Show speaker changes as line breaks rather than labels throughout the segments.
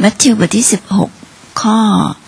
มัทธิวบทที่16ข้อ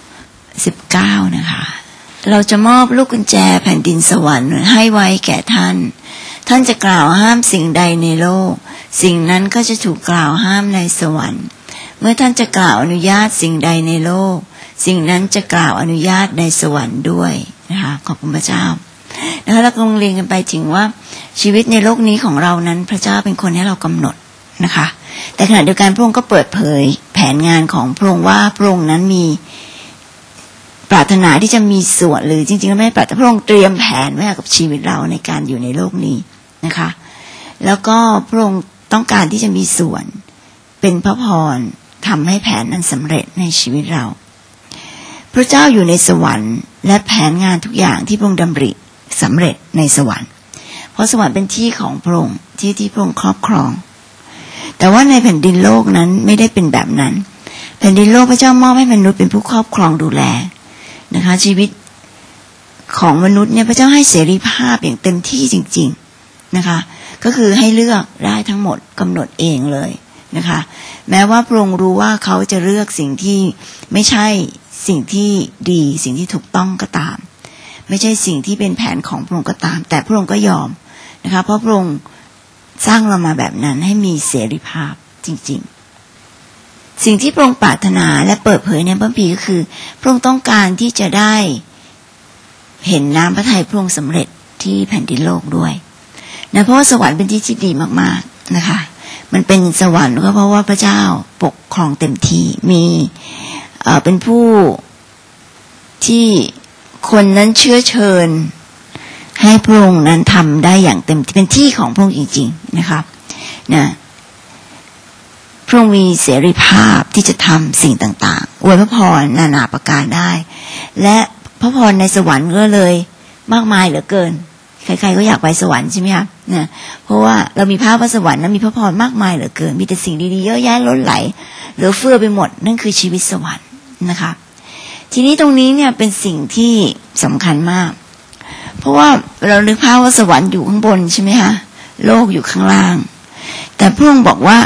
19นะคะเราจะมอบลูกกุญแจแผ่นดินสวรรค์ให้ไว้แก่ท่านท่านจะกล่าวห้ามสิ่งใดในโลกสิ่งนั้นก็จะถูกกล่าวห้ามในสวรรค์เมื่อท่านจะกล่าวอนุญาตสิ่งใดในโลกสิ่งนั้นจะกล่าวอนุญาตในสวรรค์ด้วยนะคะขอบคุณพระเจ้านะคะเรากำลังเรียนกันไปถึงว่าชีวิตในโลกนี้ของเรานั้นพระเจ้าเป็นคนให้เรากำหนดนะคะแต่ขณะเดียวกันพระองค์ก็เปิดเผยแผนงานของพระองค์ว่าพระองค์นั้นมีปรารถนาที่จะมีส่วนหรือจริงๆแล้วไม่ปรารถนาพระองค์เตรียมแผนไว้กับชีวิตเราในการอยู่ในโลกนี้นะคะแล้วก็พระองค์ต้องการที่จะมีส่วนเป็นพระพรทำให้แผนนั้นสำเร็จในชีวิตเราพระเจ้าอยู่ในสวรรค์และแผนงานทุกอย่างที่พระองค์ดำริสำเร็จในสวรรค์เพราะสวรรค์เป็นที่ของพระองค์ที่พระองค์ครอบครองแต่ว่าในแผ่นดินโลกนั้นไม่ได้เป็นแบบนั้นแผ่นดินโลกพระเจ้ามอบให้มนุษย์เป็นผู้ครอบครองดูแลนะคะชีวิตของมนุษย์เนี่ยพระเจ้าให้เสรีภาพอย่างเต็มที่จริงๆนะคะก็คือให้เลือกได้ทั้งหมดกำหนดเองเลยนะคะแม้ว่าพระองค์รู้ว่าเขาจะเลือกสิ่งที่ไม่ใช่สิ่งที่ดีสิ่งที่ถูกต้องก็ตามไม่ใช่สิ่งที่เป็นแผนของพระองค์ก็ตามแต่พระองค์ก็ยอมนะคะเพราะพระองค์สร้างเรามาแบบนั้นให้มีเสรีภาพจริงๆสิ่งที่พระองค์ปรารถนาและเปิดเผยในพระคัมภีร์ก็คือพระองค์ต้องการที่จะได้เห็นน้ำพระทัยพระองค์สำเร็จที่แผ่นดินโลกด้วยนะเพราะว่าสวรรค์เป็นที่ที่ดีมากๆนะคะมันเป็นสวรรค์ก็เพราะว่าพระเจ้าปกครองเต็มที่มีเป็นผู้ที่คนนั้นเชื้อเชิญให้พระองค์นั้นทำได้อย่างเต็มที่เป็นที่ของพระองค์จริงๆนะครับนะพระองค์มีเสรีภาพที่จะทำสิ่งต่างๆอวยพระพรนานาประการได้และพระพรในสวรรค์ก็เลยมากมายเหลือเกินใครๆก็อยากไปสวรรค์ใช่ไหมคะนะเพราะว่าเรามีภาพว่าสวรรค์นั้นมีพระพรมากมายเหลือเกินมีแต่สิ่งดีๆเยอะแยะล้นไหลเหลือเฟือไปหมดนั่นคือชีวิตสวรรค์นะคะทีนี้ตรงนี้เนี่ยเป็นสิ่งที่สำคัญมากเพราะว่าเรานึกภาพว่าสวรรค์อยู่ข้างบนใช่ไหมคะโลกอยู่ข้างล่างแต่พระองค์บอกว่า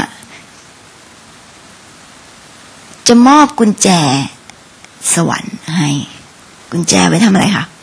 จะมอบกุญแจสวรรค์ให้กุญแจไว้ทำอะไรคะ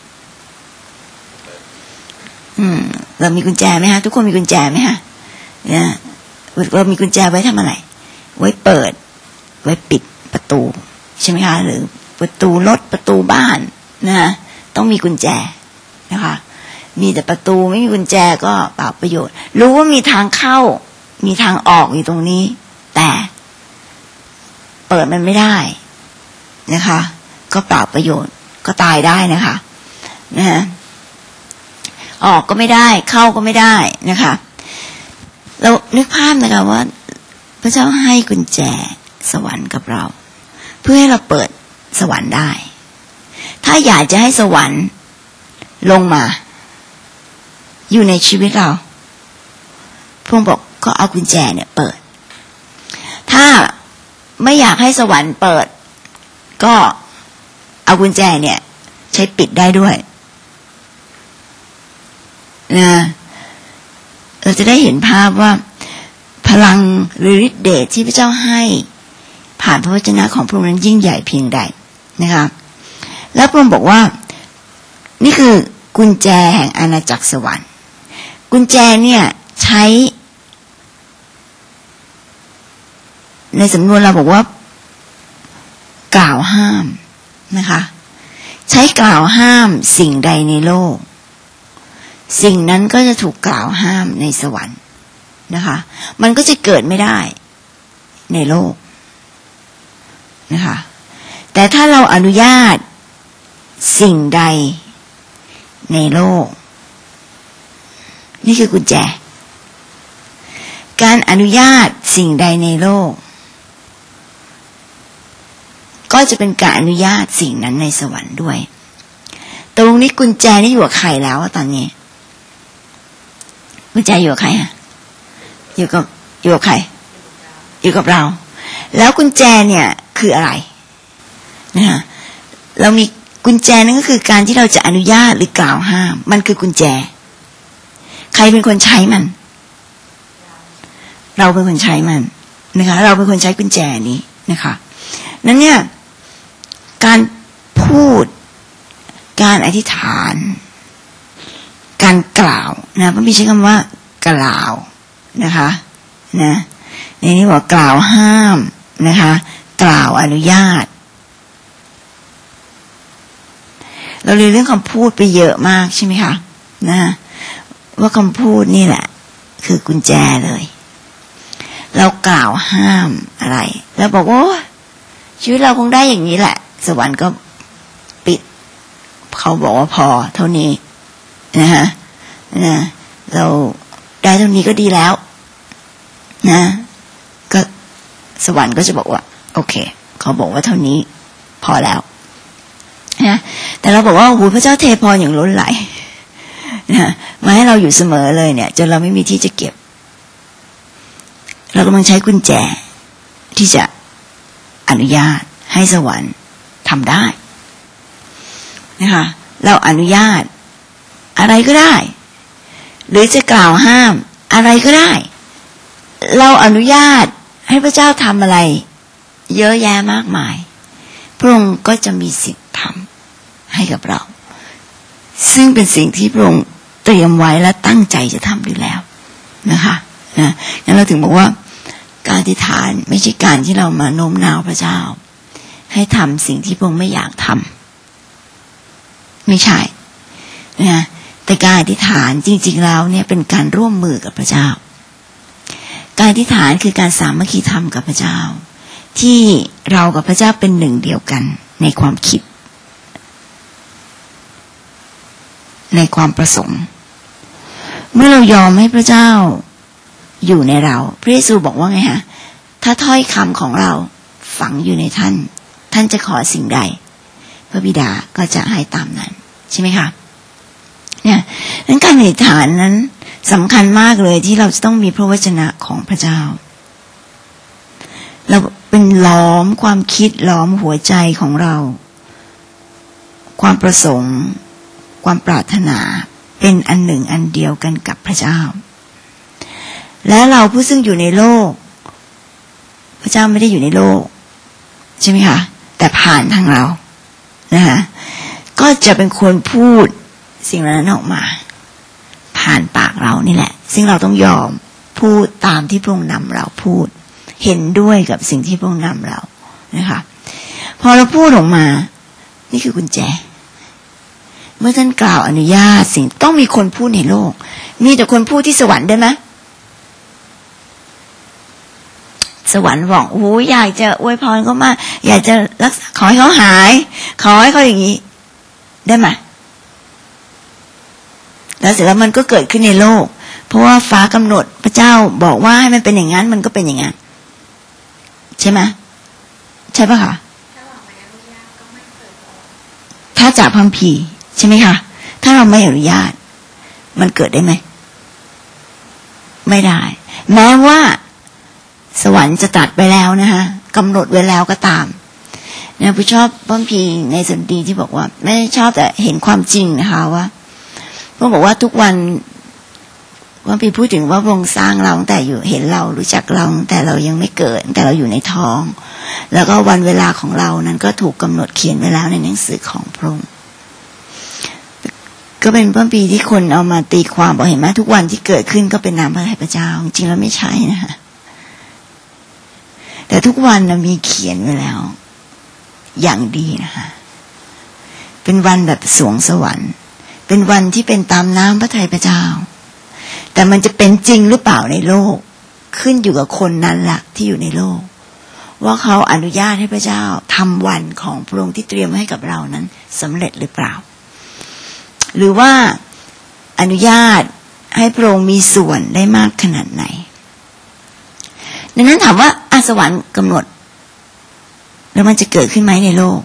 เรามีกุญแจไหมฮะทุกคนมีกุญแจไหมฮะเนี่ยเรามีกุญแจไว้ทำอะไรไว้เปิดไว้ปิดประตูใช่ไหมคะหรือประตูรถประตูบ้านนะต้องมีกุญแจนะคะมีแต่ประตูไม่มีกุญแจก็เปล่าประโยชน์รู้ว่ามีทางเข้ามีทางออกอยู่ตรงนี้แต่เปิดมันไม่ได้นะคะก็เปล่าประโยชน์ก็ตายได้นะคะนะฮะออกก็ไม่ได้เข้าก็ไม่ได้นะคะเรานึกภาพนะคะว่าพระเจ้าให้กุญแจสวรรค์กับเราเพื่อให้เราเปิดสวรรค์ได้ถ้าอยากจะให้สวรรค์ลงมาอยู่ในชีวิตเราพระองค์บอกก็เอากุญแจเนี่ยเปิดถ้าไม่อยากให้สวรรค์เปิดก็เอากุญแจเนี่ยใช้ปิดได้ด้วยนะเราจะได้เห็นภาพว่าพลังหรือฤทธิ์เดชที่พระเจ้าให้ผ่านพระวจนะของพระองค์นั้นยิ่งใหญ่เพียงใดนะคะแล้วพระองค์บอกว่านี่คือกุญแจแห่งอาณาจักรสวรรค์กุญแจเนี่ยใช้ในสำนวนเราบอกว่ากล่าวห้ามนะคะใช้กล่าวห้ามสิ่งใดในโลกสิ่งนั้นก็จะถูกกล่าวห้ามในสวรรค์นะคะมันก็จะเกิดไม่ได้ในโลกนะคะแต่ถ้าเราอนุญาตสิ่งใดในโลกนี่คือกุญแจการอนุญาตสิ่งใดในโลกก็จะเป็นการอนุญาตสิ่งนั้นในสวรรค์ด้วยตรงนี้กุญแจนี่อยู่กับใครแล้วตอนนี้กุญแจอยู่กับใครฮะอยู่กับใครอยู่กับเราแล้วกุญแจเนี่ยคืออะไรนะคะเรามีกุญแจนั่นก็คือการที่เราจะอนุญาตหรือกล่าวห้ามมันคือกุญแจใครเป็นคนใช้มันเราเป็นคนใช้มันนะคะเราเป็นคนใช้กุญแจนี้นะคะนั้นเนี่ยการพูดการอธิษฐานการกล่าวนะพระบิดาใช้คำว่ากล่าวนะคะนะในนี้บอกกล่าวห้ามนะคะกล่าวอนุญาตเราเรียนเรื่องคำพูดไปเยอะมากใช่ไหมคะนะว่าคำพูดนี่แหละคือกุญแจเลยเรากล่าวห้ามอะไรแล้วบอกว่าชีวิตเราคงได้อย่างนี้แหละสวรรค์ก็ปิดเขาบอกว่าพอเท่านี้นะฮะนะเราได้เท่านี้ก็ดีแล้วนะก็สวรรค์ก็จะบอกว่าโอเคเขาบอกว่าเท่านี้พอแล้วนะแต่เราบอกว่าโอ้โหพระเจ้าเทพรอย่างล้นไหลนะมาให้เราอยู่เสมอเลยเนี่ยจนเราไม่มีที่จะเก็บเรากำลังใช้กุญแจที่จะอนุญาตให้สวรรค์ทำได้นะคะเราอนุญาตอะไรก็ได้หรือจะกล่าวห้ามอะไรก็ได้เราอนุญาตให้พระเจ้าทำอะไรเยอะแยะมากมายพระองค์ก็จะมีสิทธิ์ทำให้กับเราซึ่งเป็นสิ่งที่พระองค์เตรียมไว้และตั้งใจจะทำอยู่แล้วนะคะนะงั้นเราถึงบอกว่าการอธิษฐานไม่ใช่การที่เรามาโน้มน้าวพระเจ้าให้ทำสิ่งที่พระองค์ไม่อยากทำไม่ใช่นะแต่การอธิษฐานจริงๆแล้วเนี่ยเป็นการร่วมมือกับพระเจ้าการอธิษฐานคือการสามัคคีธรรมกับพระเจ้าที่เรากับพระเจ้าเป็นหนึ่งเดียวกันในความคิดในความประสงค์เมื่อเรายอมให้พระเจ้าอยู่ในเราพระเยซูบอกว่าไงฮะถ้าถ้อยคำของเราฝังอยู่ในท่านท่านจะขอสิ่งใดพระบิดาก็จะให้ตามนั้นใช่ไหมคะเนี่ยนั้นการอธิษฐานนั้นสำคัญมากเลยที่เราจะต้องมีพระวจนะของพระเจ้าเราเป็นล้อมความคิดล้อมหัวใจของเราความประสงค์ความปรารถนาเป็นอันหนึ่งอันเดียวกันกับพระเจ้าและเราผู้ซึ่งอยู่ในโลกพระเจ้าไม่ได้อยู่ในโลกใช่ไหมคะแต่ผ่านทางเรานะคะก็จะเป็นคนพูดสิ่งนั้นออกมาผ่านปากเรานี่แหละซึ่งเราต้องยอมพูดตามที่พระองค์นำเราพูดเห็นด้วยกับสิ่งที่พระองค์นำเรานะคะพอเราพูดออกมานี่คือกุญแจเมื่อท่านกล่าวอนุญาตสิ่งต้องมีคนพูดในโลกมีแต่คนพูดที่สวรรค์ได้ไหมสวรรค์บอกโอ้ยอยากจะอวยพรเขามาอยากจะรักษาขอให้เขาหายขอให้เขาอย่างนี้ได้ไหมแล้วเสร็จแล้วมันก็เกิดขึ้นในโลกเพราะว่าฟ้ากำหนดพระเจ้าบอกว่าให้มันเป็นอย่างนั้นมันก็เป็นอย่างนั้นใช่ไหมใช่ปะคะถ้าจากพัมพีใช่ไหมคะถ้าเราไม่อนุญาตมันเกิดได้ไหมไม่ได้แม้ว่าสวรรค์จะตรัสไปแล้วนะคะกำหนดไว้แล้วก็ตามนะผู้ชอบพัมพีในสนดีที่บอกว่าไม่ชอบแต่เห็นความจริงนะคะว่าพระบอกว่าทุกวันว่าพี่พูดถึงว่าพระองค์สร้างเราตั้งแต่อยู่เห็นเรารู้จักเราตั้งแต่เรายังไม่เกิดแต่เราอยู่ในท้องแล้วก็วันเวลาของเรานั้นก็ถูกกำหนดเขียนไว้แล้วในหนังสือของพระองค์ก็เป็นพระปีที่คนเอามาตีความบอกเห็นไหมทุกวันที่เกิดขึ้นก็เป็นนามพระทัยพระเจ้าจริงๆแล้วไม่ใช่นะคะแต่ทุกวันนะมีเขียนไว้แล้วอย่างดีนะคะเป็นวันแบบสวงสวรรค์เป็นวันที่เป็นตามน้ำพระทัยพระเจ้าแต่มันจะเป็นจริงหรือเปล่าในโลกขึ้นอยู่กับคนนั้นล่ะที่อยู่ในโลกว่าเขาอนุญาตให้พระเจ้าทำวันของพระองค์ที่เตรียมให้กับเรานั้นสำเร็จหรือเปล่าหรือว่าอนุญาตให้พระองค์มีส่วนได้มากขนาดไหนดังนั้นถามว่าสวรรค์กำหนดแล้วมันจะเกิดขึ้นไหมในโลก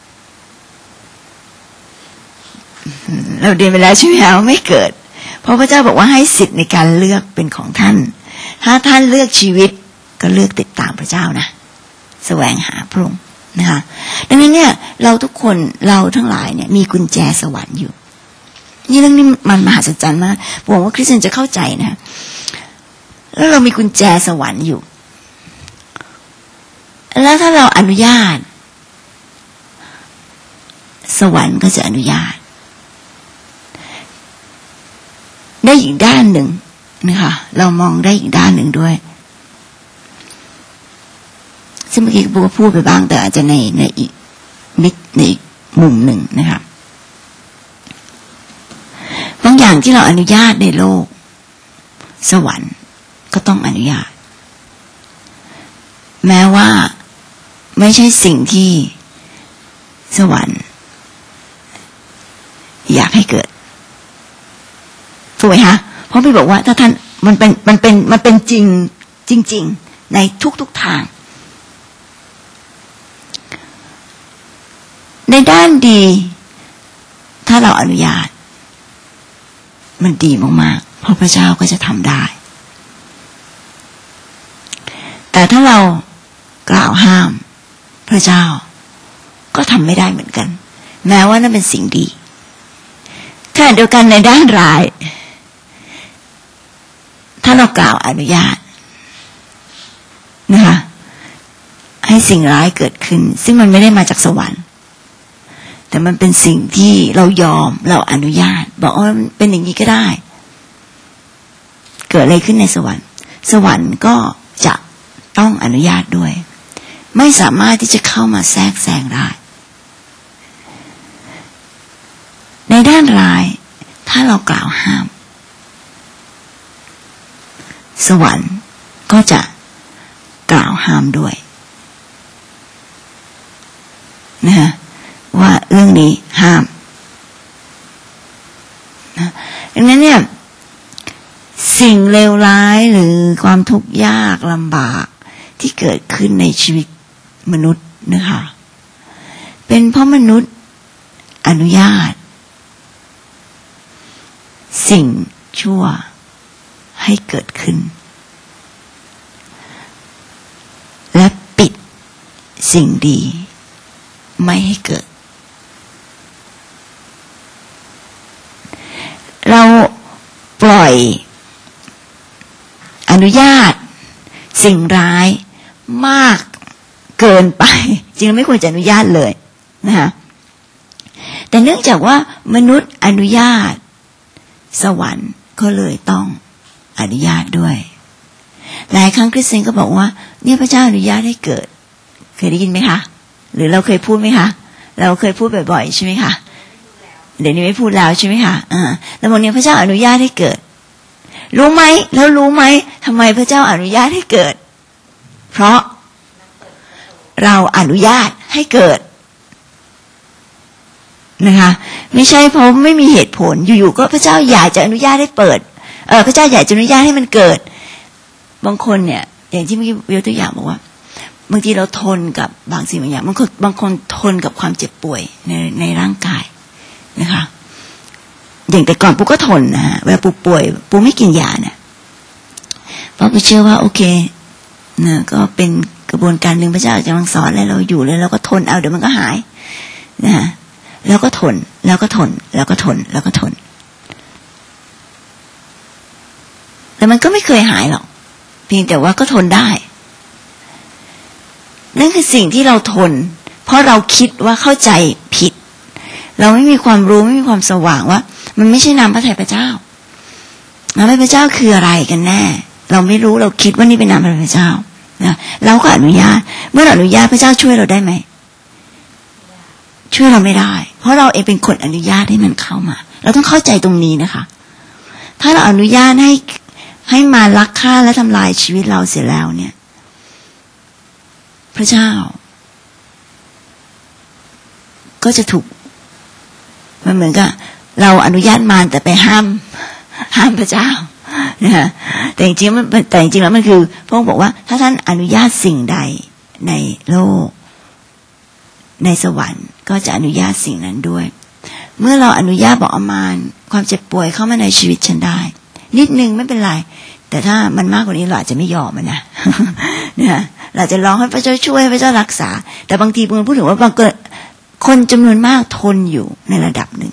เราเรียนไปแล้วใช่ไหมคะไม่เกิดเพราะพระเจ้าบอกว่าให้สิทธิ์ในการเลือกเป็นของท่านถ้าท่านเลือกชีวิตก็เลือกติดตามพระเจ้านะแสวงหาพระองค์นะคะดังนั้นเนี่ยเราทุกคนเราทั้งหลายเนี่ยมีกุญแจสวรรค์อยู่นี่เรื่องนี้มันมหัศจรรย์มากหวังว่าคริสเตียนจะเข้าใจนะแล้วเรามีกุญแจสวรรค์อยู่แล้วถ้าเราอนุญาตสวรรค์ก็จะอนุญาตได้อีกด้านหนึ่งนะคะเรามองได้อีกด้านหนึ่งด้วยซึ่งเมื่อกี้ก็พูดไปบ้างแต่อาจจะในอีกในอีกมุมหนึ่งนะคะบางอย่างที่เราอนุญาตในโลกสวรรค์ก็ต้องอนุญาตแม้ว่าไม่ใช่สิ่งที่สวรรค์อยากให้เกิดถูกไหมคะเพราะพี่บอกว่าถ้าท่านมันเป็นจริงในทุกทางในด้านดีถ้าเราอนุญาตมันดีมากๆเพราะพระเจ้าก็จะทำได้แต่ถ้าเรากล่าวห้ามพระเจ้าก็ทำไม่ได้เหมือนกันแม้ว่านั่นเป็นสิ่งดีขณะเดียวกันในด้านร้ายถ้าเรากล่าวอนุญาตนะคะให้สิ่งร้ายเกิดขึ้นซึ่งมันไม่ได้มาจากสวรรค์แต่มันเป็นสิ่งที่เรายอมเราอนุญาตบอกว่าเป็นอย่างนี้ก็ได้เกิดอะไรขึ้นในสวรรค์สวรรค์ก็จะต้องอนุญาตด้วยไม่สามารถที่จะเข้ามาแทรกแซงได้ในด้านร้ายถ้าเรากล่าวห้ามสวรรค์ก็จะกล่าวห้ามด้วยนะฮะว่าเรื่องนี้ห้ามนะดังนั้นเนี่ยสิ่งเลวร้ายหรือความทุกข์ยากลำบากที่เกิดขึ้นในชีวิตมนุษย์นะคะเป็นเพราะมนุษย์อนุญาตสิ่งชั่วให้เกิดขึ้นและปิดสิ่งดีไม่ให้เกิดเราปล่อยอนุญาตสิ่งร้ายมากเกินไปจริงๆไม่ควรจะอนุญาตเลยนะคะแต่เนื่องจากว่ามนุษย์อนุญาตสวรรค์ก็เลยต้องอนุญาตด้วยหลายครั้งคริสเตียนก็บอกว่าเนี่ยพระเจ้าอนุญาตให้เกิดเคยได้ยินไหมคะหรือเราเคยพูดไหมคะเราเคยพูดบ่อยๆใช่ไหมคะเดี๋ยวนี้ไม่พูดแล้วใช่ไหมคะแล้วบอกเนี่ยพระเจ้าอนุญาตให้เกิดรู้ไหมแล้วรู้ไหมทำไมพระเจ้าอนุญาตให้เกิดเพราะเราอนุญาตให้เกิดนะคะไม่ใช่เพราะไม่มีเหตุผลอยู่ๆก็พระเจ้าอยากจะอนุญาตให้เปิดพระเจ้าอยากจะอนุญาตให้มันเกิดบางคนเนี่ยอย่างที่เมื่อกี้ยกตัวอย่างบอกว่าบางทีเราทนกับบางสิ่งบางอย่างบางคนทนกับความเจ็บป่วยในร่างกายนะคะอย่างแต่ก่อนปูก็ทนนะฮะเวลาปูป่วยปูไม่กินยาเนี่ยเพราะปูเชื่อว่าโอเคนะก็เป็นกระบวนการหนึ่งพระเจ้าจะกำลังสอนแล้วเราอยู่แล้วเราก็ทนเอาเดี๋ยวมันก็หายนะแล้วก็ทนแล้วก็ทนแล้วก็ทนแล้วก็ทนแต่มันก็ไม่เคยหายหรอกเพียงแต่ว่าก็ทนได้นั่นคือสิ่งที่เราทนเพราะเราคิดว่าเข้าใจผิดเราไม่มีความรู้ไม่มีความสว่างว่ามันไม่ใช่นามพระทัยพระเจ้านามพระเจ้าคืออะไรกันแน่เราไม่รู้เราคิดว่านี่เป็นนามพระเจ้านะเราก็อนุญาตเมื่อเราอนุญาตพระเจ้าช่วยเราได้ไหมช่วยเราไม่ได้เพราะเราเองเป็นคนอนุญาตให้มันเข้ามาเราต้องเข้าใจตรงนี้นะคะถ้าเราอนุญาตให้มาลักฆ่าและทำลายชีวิตเราเสียแล้วเนี่ยพระเจ้าก็จะถูกมันเหมือนกับเราอนุญาตมารแต่ไปห้ามพระเจ้านะฮะแต่จริงๆแล้วมันคือพระองค์บอกว่าถ้าท่านอนุญาตสิ่งใดในโลกในสวรรค์ก็จะอนุญาตสิ่งนั้นด้วยเมื่อเราอนุญาตบอกมารความเจ็บป่วยเข้ามาในชีวิตฉันได้นิดนึงไม่เป็นไรแต่ถ้ามันมากกว่านี้เราอาจจะไม่ยอมมันนะนะเราจะร้องให้พระเจ้าช่วยให้พระเจ้ารักษาแต่บางทีพูดถึงว่าบางคนจำนวนมากทนอยู่ในระดับหนึ่ง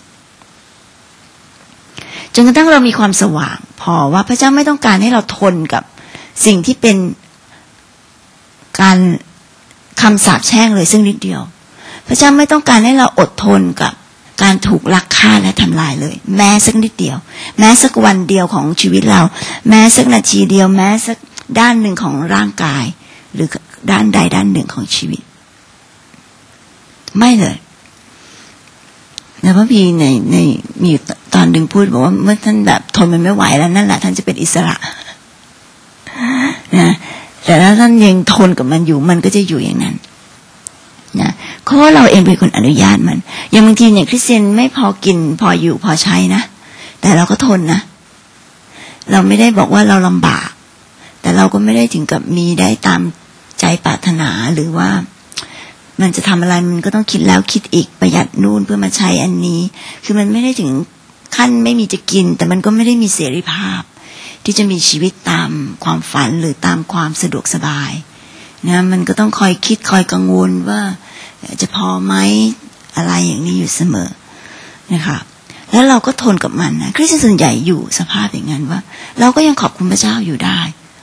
จนกระทั่งเรามีความสว่างพอว่าพระเจ้าไม่ต้องการให้เราทนกับสิ่งที่เป็นการคำสาปแช่งเลยซึ่งนิดเดียวพระเจ้าไม่ต้องการให้เราอดทนกับการถูกลักฆ่าและทำลายเลยแม้สักนิดเดียวแม้สักวันเดียวของชีวิตเราแม้สักนาทีเดียวแม้สักด้านหนึ่งของร่างกายหรือด้านใดด้านหนึ่งของชีวิตไม่เลยนะพระพีในมีตอนหนึ่งพูดบอกว่าเมื่อท่านแบบทนมันไม่ไหวแล้วนั่นแหละท่านจะเป็นอิสระนะแต่ถ้าท่านยังทนกับมันอยู่มันก็จะอยู่อย่างนั้นนะเพราะว่าเราเองเป็นคนอนุญาตมันอย่างบางทีเนี่ยคริสเตียนไม่พอกินพออยู่พอใช้นะแต่เราก็ทนนะเราไม่ได้บอกว่าเราลำบากแต่เราก็ไม่ได้ถึงกับมีได้ตามใจปรารถนาหรือว่ามันจะทำอะไรมันก็ต้องคิดแล้วคิดอีกประหยัดนู่นเพื่อมาใช้อันนี้คือมันไม่ได้ถึงขั้นไม่มีจะกินแต่มันก็ไม่ได้มีเสรีภาพที่จะมีชีวิตตามความฝันหรือตามความสะดวกสบายนะมันก็ต้องคอยคิดคอยกังวลว่าจะพอไหมอะไรอย่างนี้อยู่เสมอนะคะแล้วเราก็ทนกับมันนะคริสเตียนส่วนใหญ่อยู่สภาพอย่างนั้นว่าเราก็ยังขอบคุณพระเจ้าอยู่ได้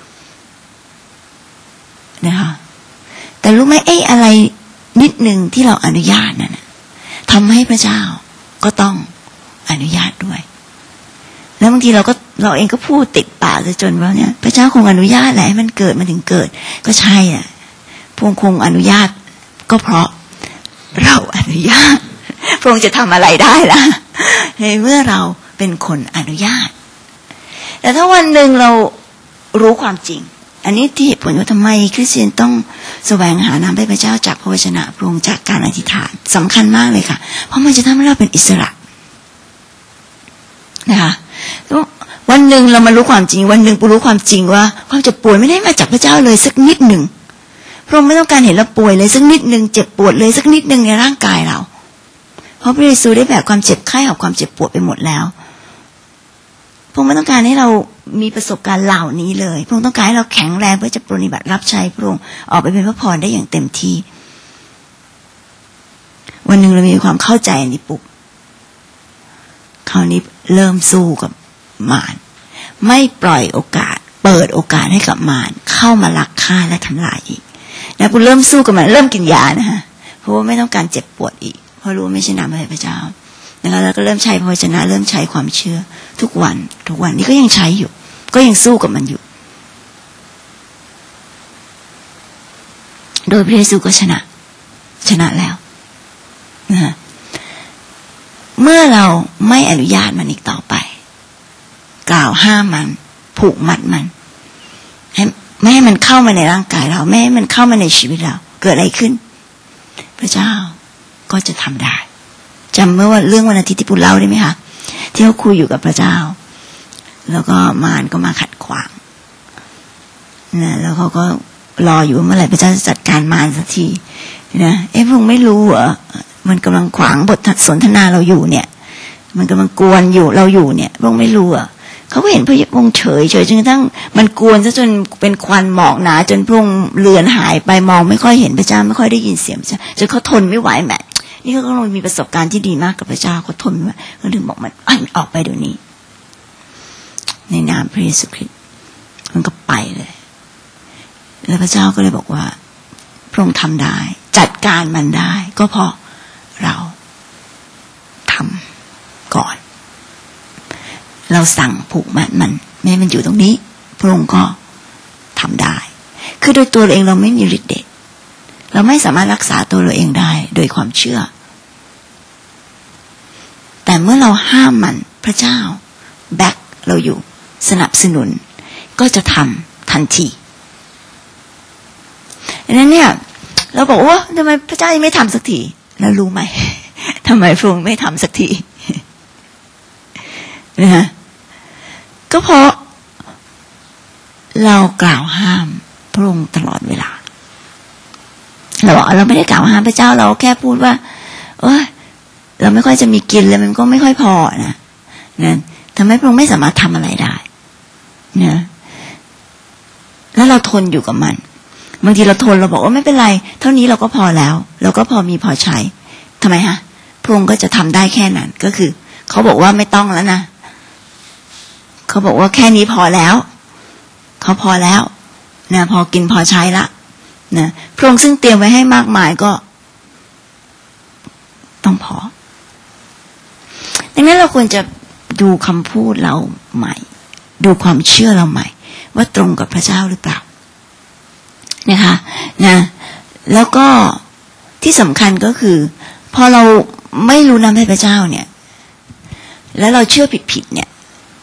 นะคะแต่รู้ไหมอะไรนิดหนึ่งที่เราอนุญาตนั่นทำให้พระเจ้าก็ต้องอนุญาตด้วยแล้วบางทีเราเองก็พูดติดปากจนว่าเนี่ยพระเจ้าคงอนุญาตแหละให้มันเกิดมันถึงเกิดก็ใช่อ่ะพระองค์คงอนุญาตก็เพราะเราอนุญาตพระองค์จะทำอะไรได้ล่ะในเมื่อเราเป็นคนอนุญาตแต่ถ้าวันหนึ่งเรารู้ความจริงอันนี้ที่เหตุผลว่าทำไมคริสเตียนต้องแสวงหาน้ำให้พระเจ้าจากพระวจนะพระองค์จากการอธิษฐานสำคัญมากเลยค่ะเพราะมันจะทำให้เราเป็นอิสระนะคะวันหนึ่งเรามารู้ความจริงวันหนึ่งรู้ความจริงว่าความเจ็บป่วยไม่ได้มาจากพระเจ้าเลยสักนิดหนึ่งพระองค์ไม่ต้องการเห็นเราป่วยเลยสักนิดหนึ่งเจ็บปวดเลยสักนิดหนึ่งในร่างกายเราเพราะพระเยซูได้แบกความเจ็บไข้กับความเจ็บปวดไปหมดแล้วพระองค์ไม่ต้องการให้เรามีประสบการณ์เหล่านี้เลยพระองค์ต้องการให้เราแข็งแรงเพื่อจะปฏิบัติรับใช้พระองค์ออกไปเป็นพระพรได้อย่างเต็มที่วันหนึ่งเรามีความเข้าใจอันนี้ปุ๊บคราวนี้เริ่มสู้กับมารไม่ปล่อยโอกาสเปิดโอกาสให้กับมารเข้ามาลักฆ่าและทำลายอีกนะคุณเริ่มสู้กับมันเริ่มกินยานะฮะเพราะว่าไม่ต้องการเจ็บปวดอีกเพราะรู้ว่าไม่ใช่น้ำพระทัยพระเจ้านะคะแล้วก็เริ่มใช้พระวจนะเริ่มใช้ความเชื่อทุกวันนี้ก็ยังใช้อยู่ก็ยังสู้กับมันอยู่โดยพระเยซูก็ชนะแล้วนะเมื่อเราไม่อนุญาตมันอีกต่อไปกล่าวห้ามมันผูกมัดมันไม่ให้มันเข้ามาในร่างกายเราไม่ให้มันเข้ามาในชีวิตเราเกิดอะไรขึ้นพระเจ้าก็จะทำได้จำเมื่อเรื่องวันอาทิตย์ที่ปู่เล่าได้ไหมคะที่เขาคุยอยู่กับพระเจ้าแล้วก็มารก็มาขัดขวางนะแล้วเขาก็รออยู่เมื่อไหร่พระเจ้าจะจัดการมารสักทีนะพระองค์ไม่รู้เหรอมันกำลังขวางบทสนทนาเราอยู่เนี่ยมันกำลังกวนอยู่เราอยู่เนี่ยพระองค์ไม่รู้อ่ะเขาก็เห็นพระองค์เฉยจนกระทั่งมันกวนซะจนเป็นควันหมอกหนาจนพระองค์เลือนหายไปมองไม่ค่อยเห็นพระเจ้าไม่ค่อยได้ยินเสียงพระเจ้าจนเขาทนไม่ไหวแม่นี่เขาก็ลงมีประสบการณ์ที่ดีมากกับพระเจ้าเขาทนไม่ไหวเขาถึงบอกมันออกไปเดี๋ยวนี้ในนามพระเยซูคริสต์มันก็ไปเลยแล้วพระเจ้าก็เลยบอกว่าพระองค์ทำได้จัดการมันได้ก็เพราะเราทำก่อนเราสั่งผูกมัดมันไม่ให้มันอยู่ตรงนี้พระองค์ก็ทำได้คือโดยตัวเราเองเราไม่มีฤทธิ์เดชเราไม่สามารถรักษาตัวเราเองได้โดยความเชื่อแต่เมื่อเราห้ามมันพระเจ้าแบ็คเราอยู่สนับสนุนก็จะทำทันทีดังนั้นเนี่ยเราบอกว่าทำไมพระเจ้ายังไม่ทำสักทีแล้วรู้ไหมทำไมพระองค์ไม่ทำสักทีนะฮะก็เพราะเรากล่าวห้ามพระองค์ตลอดเวลาเราบอกเราไม่ได้กล่าวห้ามพระเจ้าเราแค่พูดว่าเราไม่ค่อยจะมีกินเลยมันก็ไม่ค่อยพอนะนั่นทำให้พระองค์ไม่สามารถทำอะไรได้นะแล้วเราทนอยู่กับมันบางทีเราทนเราบอกว่าไม่เป็นไรเท่านี้เราก็พอแล้วเราก็พอมีพอใช้ทำไมฮะพระองค์ก็จะทำได้แค่นั้นก็คือเขาบอกว่าไม่ต้องแล้วนะเขาบอกว่าแค่นี้พอแล้วเขาพอแล้วนะพอกินพอใช้ละนะพระองค์ซึ่งเตรียมไว้ให้มากมายก็ต้องพอดังนั้นเราควรจะดูคำพูดเราใหม่ดูความเชื่อเราใหม่ว่าตรงกับพระเจ้าหรือเปล่านะคะนะแล้วก็ที่สำคัญก็คือพอเราไม่รู้นำให้พระเจ้าเนี่ยแล้วเราเชื่อผิดๆเนี่ย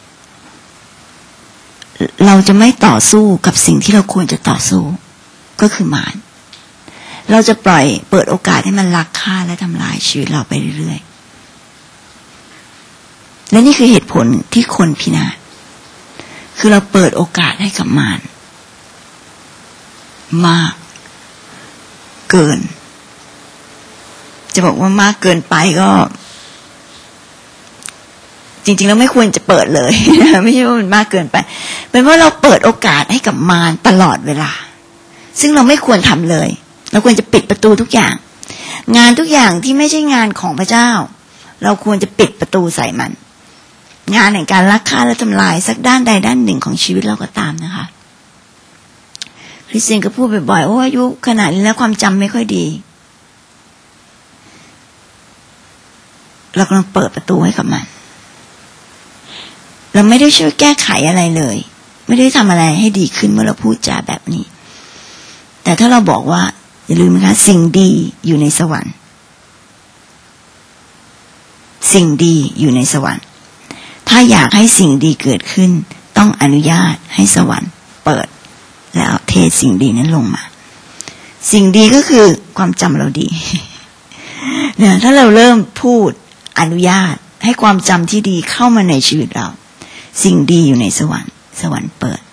เราจะไม่ต่อสู้กับสิ่งที่เราควรจะต่อสู้ก็คือมารเราจะปล่อยเปิดโอกาสให้มันลักฆ่าและทำลายชีวิตเราไปเรื่อยๆและนี่คือเหตุผลที่คนพินาศคือเราเปิดโอกาสให้กับมารมากเกินจะบอกว่ามากเกินไปก็จริงๆแล้วไม่ควรจะเปิดเลยนะไม่ใช่ว่ามันมากเกินไปเป็นเพราะเราเปิดโอกาสให้กับมารตลอดเวลาซึ่งเราไม่ควรทำเลยเราควรจะปิดประตูทุกอย่างงานทุกอย่างที่ไม่ใช่งานของพระเจ้าเราควรจะปิดประตูใส่มันงานแห่งการลักฆ่าและทำลายสักด้านใดด้านหนึ่งของชีวิตเราก็ตามนะคะคริสเตียนก็พูดบ่อยๆโอ้อายุขนาดนี้แล้วความจำไม่ค่อยดีเรากำลังเปิดประตูให้กับมันเราไม่ได้ช่วยแก้ไขอะไรเลยไม่ได้ทำอะไรให้ดีขึ้นเมื่อเราพูดจาแบบนี้แต่ถ้าเราบอกว่าอย่าลืมนะคะสิ่งดีอยู่ในสวรรค์สิ่งดีอยู่ในสวรรค์ถ้าอยากให้สิ่งดีเกิดขึ้นต้องอนุญาตให้สวรรค์เปิดแล้วเทสิ่งดีนั้นลงมาสิ่งดีก็คือความจำเราดีเนี่ยถ้าเราเริ่มพูดอนุญาตให้ความจำที่ดีเข้ามาในชีวิตเราสิ่งดีอยู่ในสวรรค์สวรรค์เปิด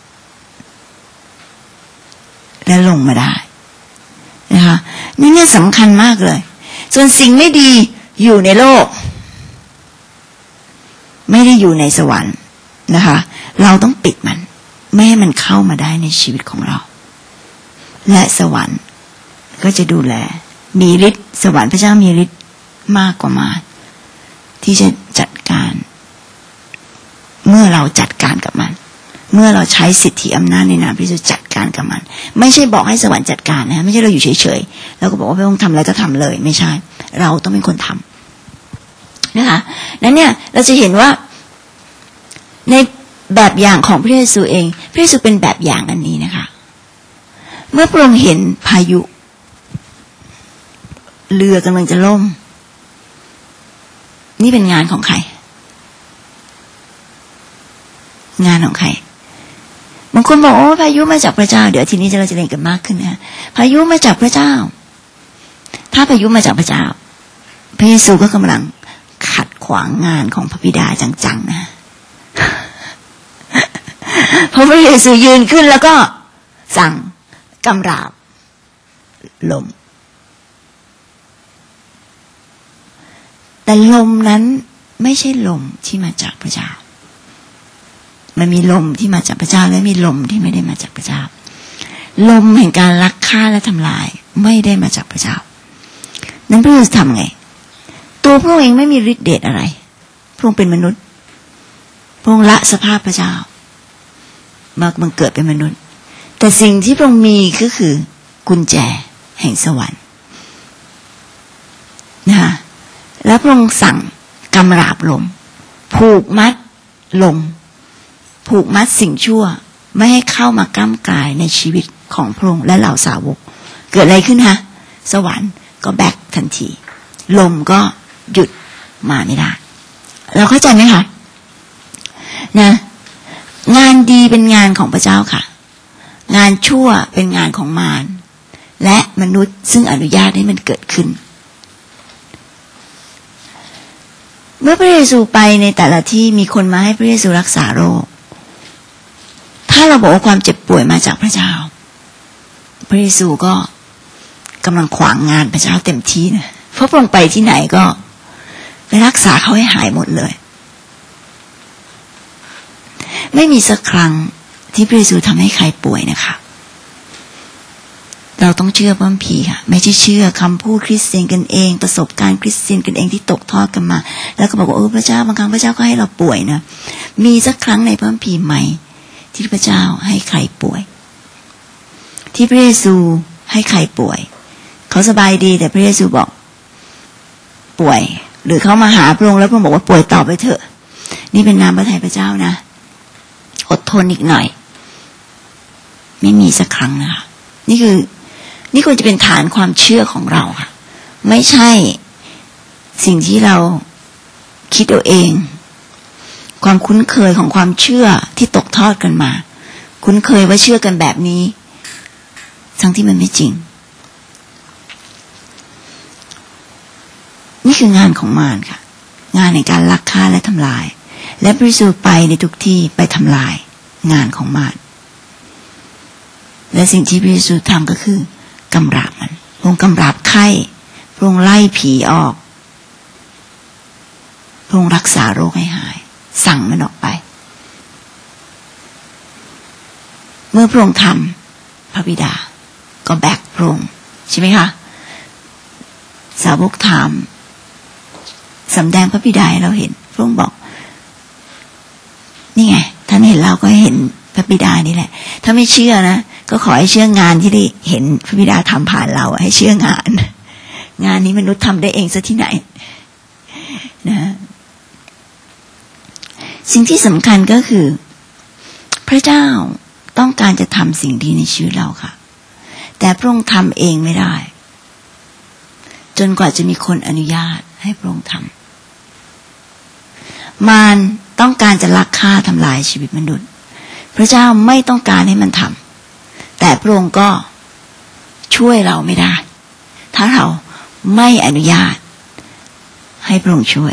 และลงมาได้นะคะนี่สำคัญมากเลยส่วนสิ่งไม่ดีอยู่ในโลกไม่ได้อยู่ในสวรรค์นะคะเราต้องปิดมันไม่ให้มันเข้ามาได้ในชีวิตของเราและสวรรค์ก็จะดูแลมีฤทธิ์สวรรค์พระเจ้ามีฤทธิ์มากกว่ามารที่จะจัดการเมื่อเราจัดการกับมันเมื่อเราใช้สิทธิอำนาจในนามพระเจ้าจัดการกับมันไม่ใช่บอกให้สวรรค์จัดการนะไม่ใช่เราอยู่เฉยๆแล้วก็บอกว่าพระองค์ทำอะไรก็ทำเลยไม่ใช่เราต้องเป็นคนทำนะคะนั้นเนี่ยเราจะเห็นว่าในแบบอย่างของพระเยซูเองพระเยซูเป็นแบบอย่างอันนี้นะคะเมื่อพระองค์เห็นพายุเรือกำลังจะล่มนี่เป็นงานของใครงานของใครบางคนบอกโอ้พายุมาจากพระเจ้าเดี๋ยวทีนี้เราจะเรียนกันมากขึ้นนะพายุมาจากพระเจ้าถ้าพายุมาจากพระเจ้าพระเยซูก็กำลังขัดขวางงานของพระบิดาจังๆนะเพราะพระเยซูยืนขึ้นแล้วก็สั่งกำราบลมแต่ลมนั้นไม่ใช่ลมที่มาจากพระเจ้ามันมีลมที่มาจากพระเจ้าและมีลมที่ไม่ได้มาจากพระเจ้าลมแห่งการลักฆ่าและทำลายไม่ได้มาจากพระเจ้านั้นพระเยซูทำไงตัวพระองค์เองไม่มีฤทธิ์เดชอะไรพระองค์เป็นมนุษย์พระองค์ละสภาพพระเจ้ามาบังเกิดเป็นมนุษย์แต่สิ่งที่พระองค์มีก็คือกุญแจแห่งสวรรค์นะคะแล้วพระองค์สั่งกำราบลมผูกมัดลมผูกมัดสิ่งชั่วไม่ให้เข้ามาก้ำกายในชีวิตของพระองค์และเหล่าสาวกเกิดอะไรขึ้นฮะสวรรค์ก็แบกทันทีลมก็หยุดมาไม่ได้เราเข้าใจไหมคะนะงานดีเป็นงานของพระเจ้าค่ะงานชั่วเป็นงานของมารและมนุษย์ซึ่งอนุญาตให้มันเกิดขึ้นเมื่อพระเยซูไปในแต่ละที่มีคนมาให้พระเยซูรักษาโรคถ้าเราบอกว่าความเจ็บป่วยมาจากพระเจ้าพระเยซูก็กำลังขวางงานพระเจ้าเต็มที่นะเพราะพระองค์ไปที่ไหนก็ไปรักษาเขาให้หายหมดเลยไม่มีสักครั้งที่พระเยซูทำให้ใครป่วยนะคะเราต้องเชื่อพระคัมภีร์ค่ะไม่ใช่เชื่อคำพูดคริสเตียนกันเองประสบการณ์คริสเตียนกันเองที่ตกทอดกันมาแล้วก็บอกว่าพระเจ้าบางครั้งพระเจ้าก็ให้เราป่วยนะมีสักครั้งในพระคัมภีร์ไหมที่พระเจ้าให้ใครป่วยที่พระเยซูให้ใครป่วยเขาสบายดีแต่พระเยซูบอกป่วยหรือเขามาหาพระองค์แล้วพระองค์บอกว่าป่วยต่อไปเถอะนี่เป็นน้ำพระทัยพระเจ้านะอดทนอีกหน่อยไม่มีสักครั้งนะคะนี่ควรจะเป็นฐานความเชื่อของเราค่ะไม่ใช่สิ่งที่เราคิดเอาเองความคุ้นเคยของความเชื่อที่ตกทอดกันมาคุ้นเคยว่าเชื่อกันแบบนี้ทั้งที่มันไม่จริงนี่คืองานของมารค่ะงานในการลักฆ่าและทำลายและพระเยซูไปในทุกที่ไปทำลายงานของมารและสิ่งที่พระเยซูทำก็คือกำราบมันพระองค์กำราบไข้พระองค์ไล่ผีออกพระองค์รักษาโรคให้หายสั่งมันออกไปเมื่อพระองค์ทำพระบิดาก็แบกพระองค์ใช่ไหมคะสาวกถามสำแดงพระบิดาให้เราเห็นพระองค์บอกนี่ไงท่านเห็นเราก็เห็นพระบิดานี่แหละถ้าไม่เชื่อนะก็ขอให้เชื่องานที่ได้เห็นพระบิดาทำผ่านเราให้เชื่องานนี้มนุษย์ทำได้เองซะที่ไหนนะสิ่งที่สำคัญก็คือพระเจ้าต้องการจะทำสิ่งดีในชีวิตเราค่ะแต่พระองค์ทำเองไม่ได้จนกว่าจะมีคนอนุญาตให้พระองค์ทำมารต้องการจะลักฆ่าทำลายชีวิตมนุษย์พระเจ้าไม่ต้องการให้มันทำแต่พระองค์ก็ช่วยเราไม่ได้ถ้าเราไม่อนุญาตให้พระองค์ช่วย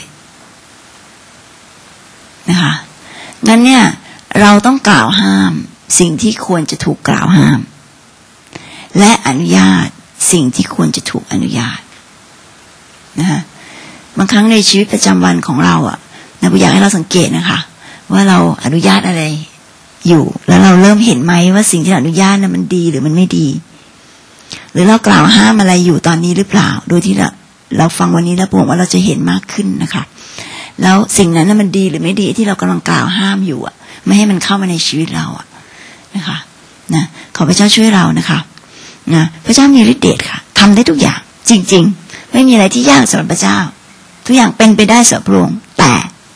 นะคะงั้นเนี่ยเราต้องกล่าวห้ามสิ่งที่ควรจะถูกกล่าวห้ามและอนุญาตสิ่งที่ควรจะถูกอนุญาตนะคะบางครั้งในชีวิตประจำวันของเรานะอยากให้เราสังเกตนะคะว่าเราอนุญาตอะไรอยู่แล้วเราเริ่มเห็นไหมว่าสิ่งที่เราอนุญาตนั้นมันดีหรือมันไม่ดีหรือเรากล่าวห้ามอะไรอยู่ตอนนี้หรือเปล่าโดยที่เราฟังวันนี้แล้วผมว่าเราจะเห็นมากขึ้นนะคะแล้วสิ่งนั้นมันดีหรือไม่ดีที่เรากำลังกล่าวห้ามอยู่ไม่ให้มันเข้ามาในชีวิตเรานะคะนะขอพระเจ้าช่วยเรานะคะนะพระเจ้ามีฤทธิ์เดชค่ะทำได้ทุกอย่างจริงๆไม่มีอะไรที่ยากสำหรับพระเจ้าทุกอย่างเป็นไปได้สำหรับพระองค์แต่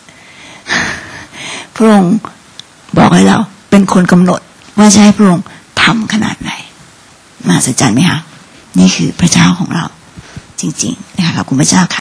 พระองค์บอกให้เราเป็นคนกำหนดว่าจะให้พระองค์ทำขนาดไหนมหัศจรรย์ไหมคะนี่คือพระเจ้าของเราจริงๆนะคะขอบคุณพระเจ้าค่ะ